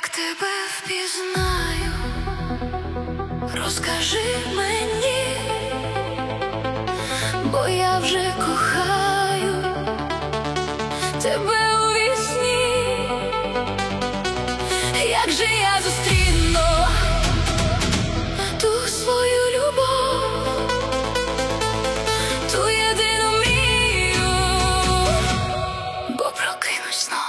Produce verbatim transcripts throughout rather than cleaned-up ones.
Як тебе впізнаю, розкажи мені, бо я вже кохаю тебе у вісні. Як же я зустріну ту свою любов, ту єдину мрію, бо прокинусь знов.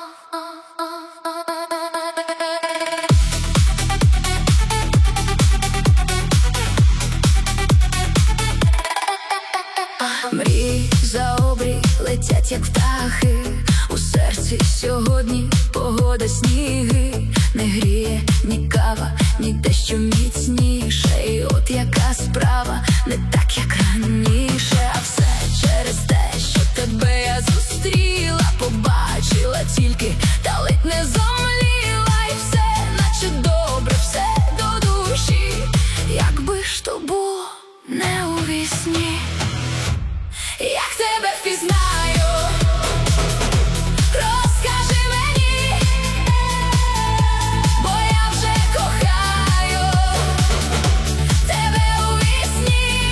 Мрії за обрій летять, як птахи. У серці сьогодні погода сніги. Не гріє ні кава, ні дещо міцніше. І от яка справа, не так, як раніше. А все через те, що тебе я зустріла, побачила тільки, та ледь не зомліла. І все, наче добре, все до душі. Якби ж то було не у вісні. Як тебе впізнаю, розкажи мені, бо я вже кохаю тебе у вісні.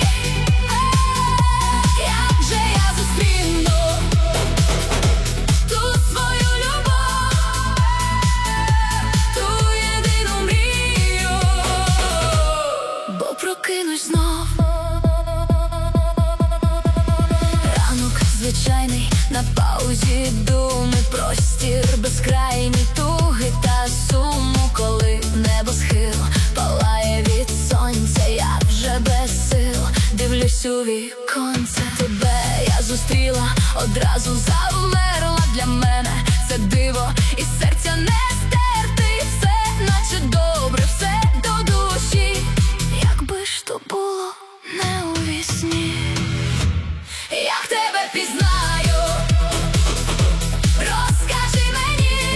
Як же я зустріну ту свою любов, ту єдину мрію, бо прокинусь знов. Звичайний, на паузі думи, простір безкрайній туги та суму, коли небосхил палає від сонця. Я вже без сил дивлюсь у віконце. Тебе я зустріла, одразу завмерла. Для мене це диво, і серця не стерти. Все, наче добре, все до душі. Якби ж то було не у вісні. Як тебе пізнаю, розкажи мені,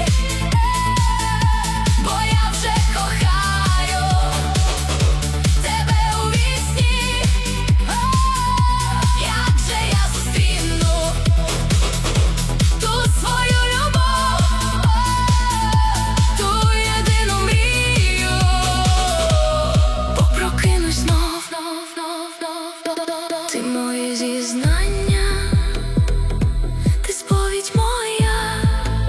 бо я вже кохаю тебе у вісні. Як же я зустріну ту свою любов, ту єдину мрію, бо прокинусь знов. Ти моє зізнання, ти сповідь моя,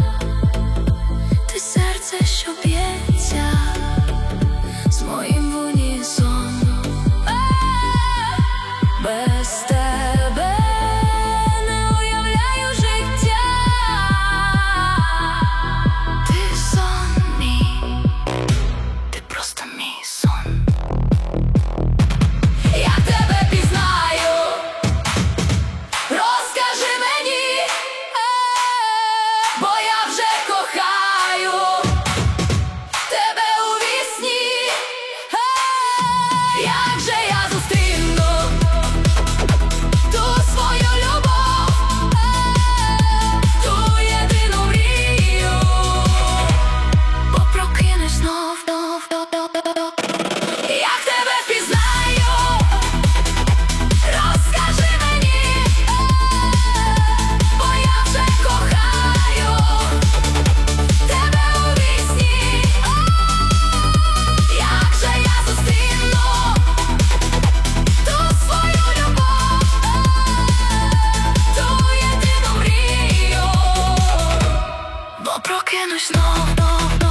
ти серце, що б'ється з моїм в унісон. Без тебе не уявляю життя. Ти сон мій, ти просто мій сон. Як тебе пізнаю, розкажи мені, бо я вже кохаю тебе у вісні. Як же я зустріну ту свою любов, ту єдину мрію, бо прокинусь знов. Як тебе впізнаю, розкажи мені, бо я вже кохаю тебе у вісні. Як же я зустріну ту свою любов, ту єдину мрію, бо прокинусь знов.